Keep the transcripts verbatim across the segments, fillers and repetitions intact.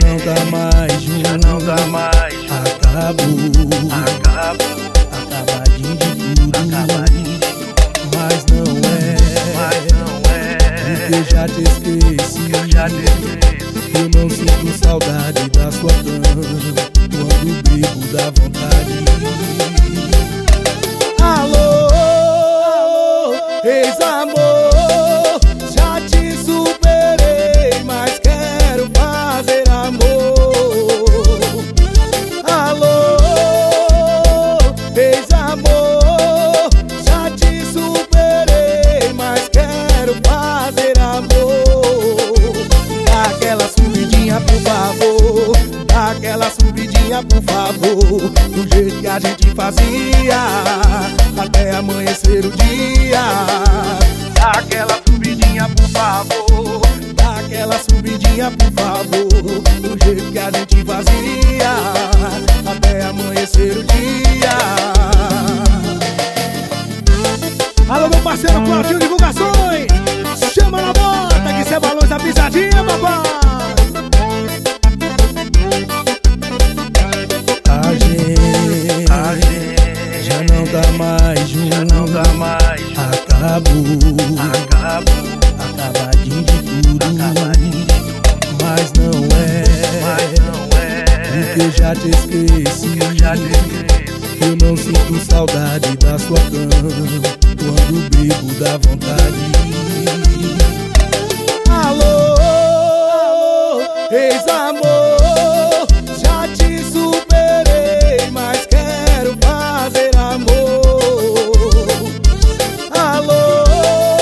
não dá mais junto, já não dá mais junto. Acabou, Acabou, acabadinho de tudo, acabadinho de tudo. mas não é, Mas não é, porque eu já te esqueci, eu já te esqueci. eu não sinto saudade da sua cama quando bebo dá vontade. Alô, ex-amor, já te superei, mas quero fazer amor. Alô, ex-amor, já te superei, mas quero fazer amor. Dá aquela subidinha, por favor, dá aquela subidinha, por favor, do jeito que a gente fazia, até amanhecer o dia. Dá aquela subidinha, por favor. Dá aquela subidinha, por favor, do jeito que a gente fazia, até amanhecer o dia. Alô, meu parceiro Claudinho Divulgações, chama na bota que cê é balões da pisadinha, papai. A gente, A gente já não dá mais junto, já não dá mais junto. Acabou, Acabou, acabadinho de tudo, acabadinho de tudo. mas não é, Mas não é, porque eu já te esqueci, eu já te esqueci. eu não sinto saudade da sua cama quando bebo dá vontade. Alô, ex-amor, já te superei, mas quero fazer amor. Alô,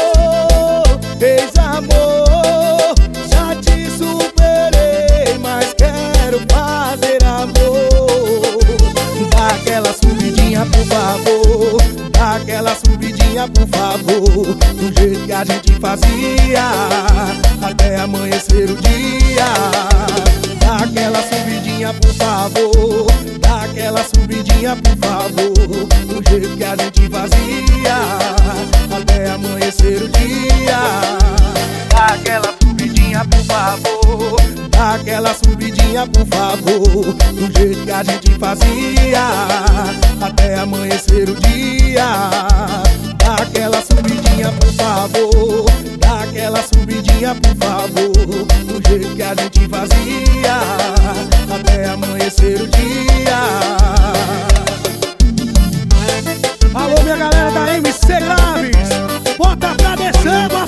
ex-amor, já te superei, mas quero fazer amor. Dá aquela subidinha, por favor, dá aquela subidinha, por favor, do jeito que a gente fazia, até amanhecer o dia. Dá aquela subidinha, por favor, dá aquela subidinha, por favor, do jeito que a gente fazia, até amanhecer o dia. Dá aquela subidinha, por favor. Dá aquela subidinha, por favor, do jeito que a gente fazia, até amanhecer o dia. Dá aquela subidinha, por favor, dá aquela subidinha, por favor, do jeito que a gente fazia, até amanhecer o dia. Alô, minha galera da M C Graves, bota pra descer,